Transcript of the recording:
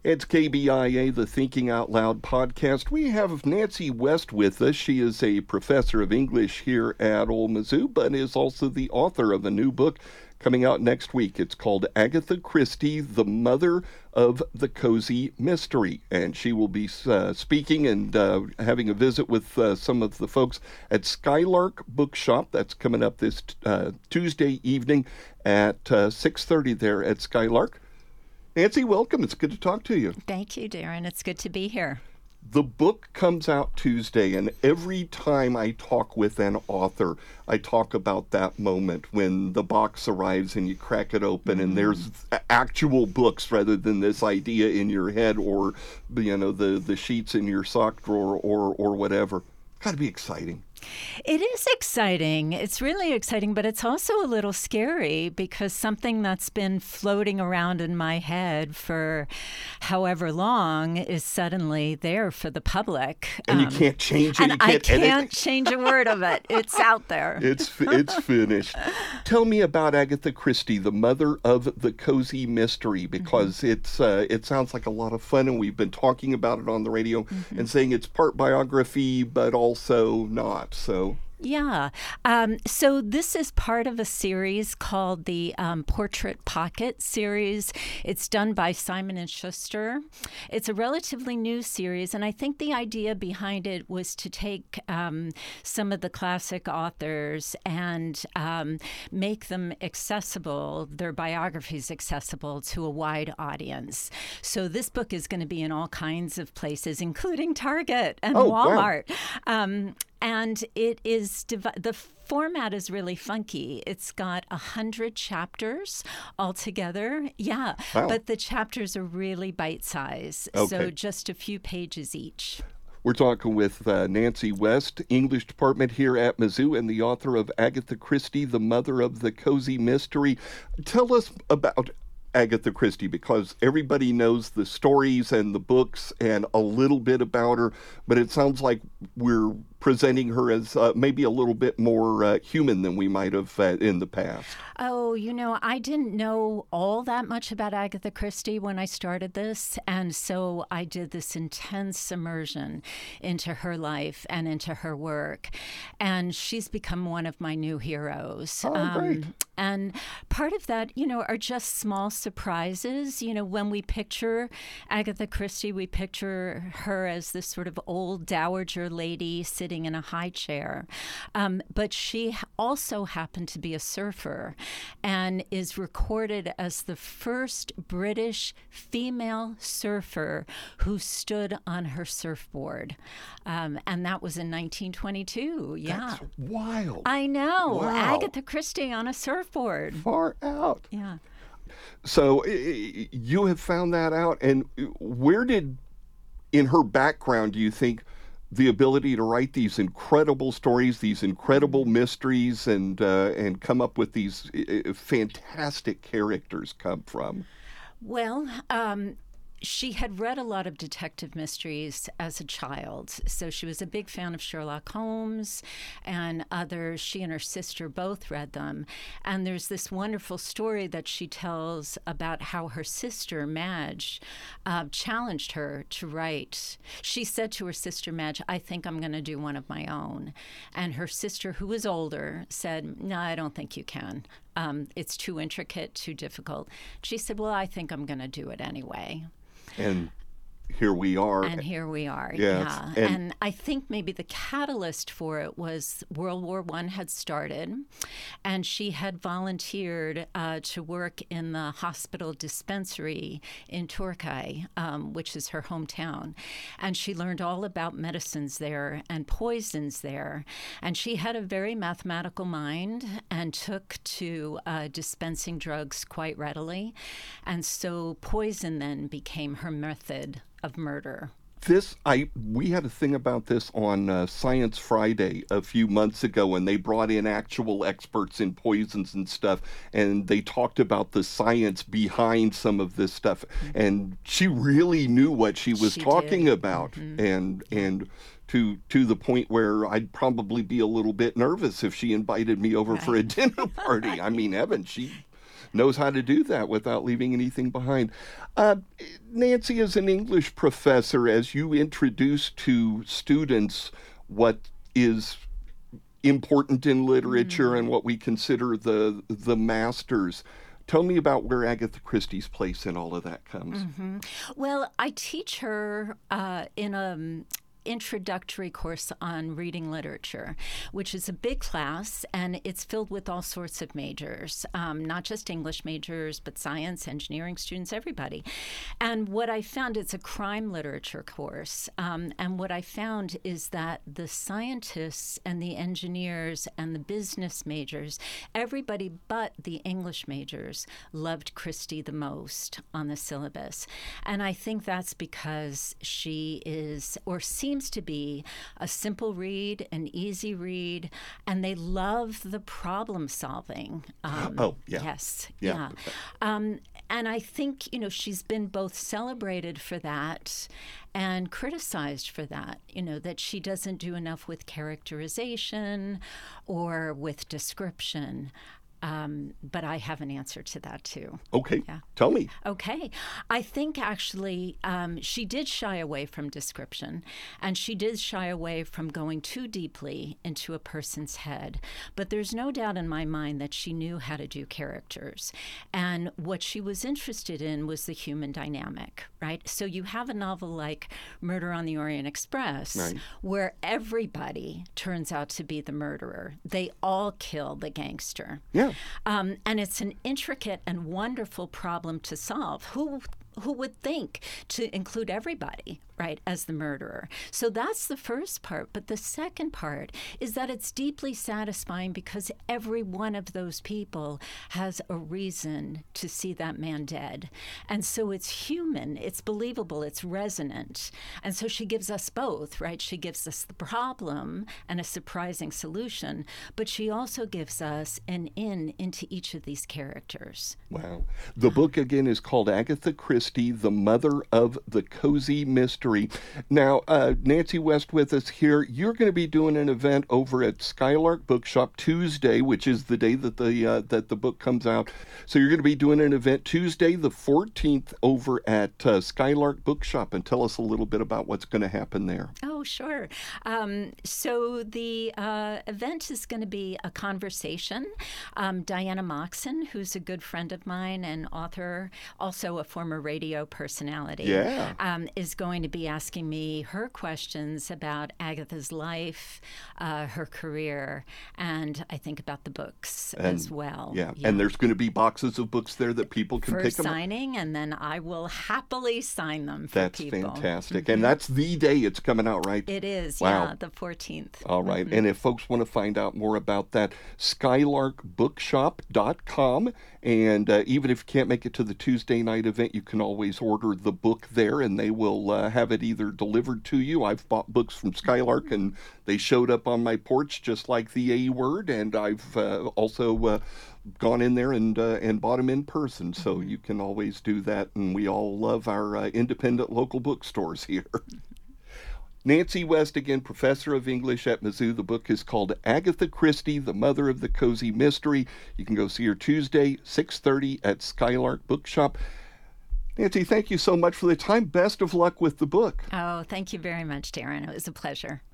It's KBIA, the Thinking Out Loud podcast. We have Nancy West with us. She is a professor of English here at Ole Mizzou, but is also the author of a new book coming out next week. It's called Agatha Christie, the Mother of the Cozy Mystery. And she will be speaking and having a visit with some of the folks at Skylark Bookshop. That's coming up this Tuesday evening at 6:30 there at Skylark. Nancy, welcome. It's good to talk to you. Thank you, Darren. It's good to be here. The book comes out Tuesday, and every time I talk with an author, I talk about that moment when the box arrives and you crack it open and there's actual books rather than this idea in your head or, the sheets in your sock drawer or whatever. Got to be exciting. It is exciting. It's really exciting, but it's also a little scary because something that's been floating around in my head for however long is suddenly there for the public. And you can't change it. And I can't change a word of it. It's out there. It's finished. Tell me about Agatha Christie, the Mother of the Cozy Mystery, because it sounds like a lot of fun, and we've been talking about it on the radio and saying it's part biography, but also not. Yeah. So this is part of a series called the Portrait Pocket series. It's done by Simon & Schuster. It's a relatively new series, and I think the idea behind it was to take some of the classic authors and make them accessible, their biographies accessible to a wide audience. So this book is going to be in all kinds of places, including Target and Walmart. Wow. And it is, the format is really funky. It's got 100 chapters altogether. Yeah, wow. But the chapters are really bite-sized, so just a few pages each. We're talking with Nancy West, English department here at Mizzou, and the author of Agatha Christie, the Mother of the Cozy Mystery. Tell us about Agatha Christie, because everybody knows the stories and the books and a little bit about her, but it sounds like we're presenting her as maybe a little bit more human than we might have in the past. Oh, I didn't know all that much about Agatha Christie when I started this, and so I did this intense immersion into her life and into her work, and she's become one of my new heroes. Oh, great. And part of that, are just small surprises. When we picture Agatha Christie, we picture her as this sort of old dowager lady sitting in a high chair. But she also happened to be a surfer and is recorded as the first British female surfer who stood on her surfboard. And that was in 1922. Yeah. That's wild. I know. Wow. Agatha Christie on a surfboard. Far out. Yeah. So you have found that out. And where did, in her background, do you think the ability to write these incredible stories, these incredible mysteries, and come up with these fantastic characters come from? Well, she had read a lot of detective mysteries as a child, so she was a big fan of Sherlock Holmes and others. She and her sister both read them. And there's this wonderful story that she tells about how her sister, Madge, challenged her to write. She said to her sister, Madge, I think I'm going to do one of my own. And her sister, who was older, said, no, I don't think you can. It's too intricate, too difficult. She said, well, I think I'm going to do it anyway. And here we are. Yes. Yeah. And I think maybe the catalyst for it was World War I had started, and she had volunteered to work in the hospital dispensary in Torquay, which is her hometown. And she learned all about medicines there and poisons there. And she had a very mathematical mind and took to dispensing drugs quite readily. And so poison then became her method of murder. We had a thing about this on Science Friday a few months ago, and they brought in actual experts in poisons and stuff, and they talked about the science behind some of this stuff. And she really knew what she was talking about, and to the point where I'd probably be a little bit nervous if she invited me over for a dinner party. I mean, Evan, knows how to do that without leaving anything behind. Nancy, as an English professor, as you introduce to students what is important in literature and what we consider the masters, tell me about where Agatha Christie's place in all of that comes. Well, I teach her in a introductory course on reading literature, which is a big class, and it's filled with all sorts of majors, not just English majors, but science, engineering students, everybody. And what I found, it's a crime literature course, and what I found is that the scientists and the engineers and the business majors, everybody but the English majors loved Christie the most on the syllabus. And I think that's because she is, or seems to be, a simple read, an easy read, and they love the problem solving. Yes. And I think, she's been both celebrated for that and criticized for that, that she doesn't do enough with characterization or with description. But I have an answer to that, too. Okay. Yeah. Tell me. Okay. I think, actually, she did shy away from description, and she did shy away from going too deeply into a person's head. But there's no doubt in my mind that she knew how to do characters. And what she was interested in was the human dynamic, right? So you have a novel like Murder on the Orient Express, right, where everybody turns out to be the murderer. They all kill the gangster. Yeah. And it's an intricate and wonderful problem to solve. Who would think to include everybody, right, as the murderer? So that's the first part. But the second part is that it's deeply satisfying because every one of those people has a reason to see that man dead. And so it's human, it's believable, it's resonant. And so she gives us both, right? She gives us the problem and a surprising solution, but she also gives us an in into each of these characters. Wow. The book, again, is called Agatha Christie, the Mother of the Cozy Mystery. Now, Nancy West with us here. You're going to be doing an event over at Skylark Bookshop Tuesday, which is the day that the book comes out. So you're going to be doing an event Tuesday, the 14th, over at Skylark Bookshop. And tell us a little bit about what's going to happen there. Oh, sure. So the event is going to be a conversation. Diana Moxon, who's a good friend of mine and author, also a former radio personality, is going to be asking me her questions about Agatha's life, her career, and I think about the books as well. Yeah, and there's going to be boxes of books there that people can pick them up. For signing, and then I will happily sign them for people. That's fantastic. And that's the day it's coming out, right? It is, wow. Yeah, the 14th. All right. And if folks want to find out more about that, skylarkbookshop.com. And even if you can't make it to the Tuesday night event, you can always order the book there, and they will have it either delivered to you. I've bought books from Skylark, and they showed up on my porch just like the A Word, and I've also gone in there and bought them in person. So you can always do that, and we all love our independent local bookstores here. Nancy West, again, professor of English at Mizzou. The book is called Agatha Christie, the Mother of the Cozy Mystery. You can go see her Tuesday, 6:30 at Skylark Bookshop. Nancy, thank you so much for the time. Best of luck with the book. Oh, thank you very much, Darren. It was a pleasure.